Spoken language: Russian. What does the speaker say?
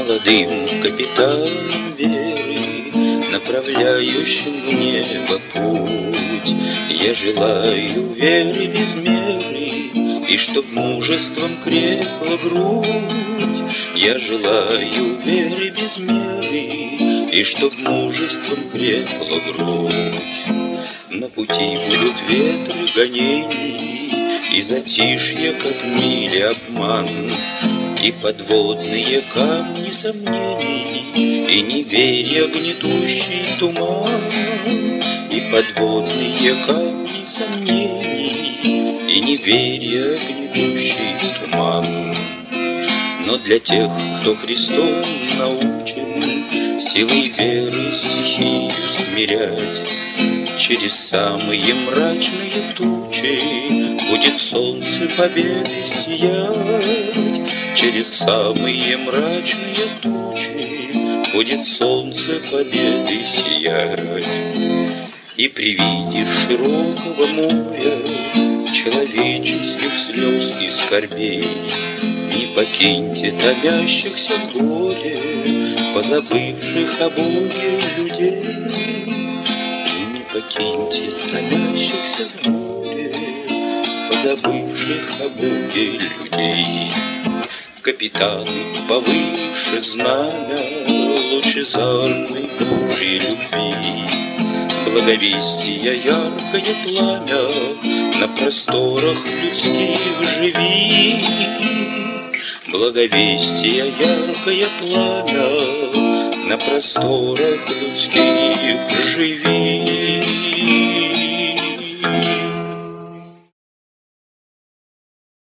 молодым капитаном веры, направляющим в небо путь. Я желаю веры без меры, и чтоб мужеством крепла грудь. Я желаю веры без меры, и чтоб мужеством крепла грудь. На пути будут ветры гонений, и затишье, как мили обман, и подводные камни сомнений, и неверия гнетущий туман. И подводные камни сомнений, и неверия гнетущий туман. Но для тех, кто Христом научен силой веры стихию смирять, через самые мрачные тучи будет солнце победы сиять. Через самые мрачные тучи будет солнце победы сиять. И при виде широкого моря человеческих слез и скорбей не покиньте томящихся в горе, позабывших о Боге людей. Не покиньте томящихся в горе, позабывших о Боге людей. Капитан повыше знамя лучезарной Божьей любви, благовестия яркое пламя на просторах людских живи. Благовестия яркое пламя на просторах людских живи.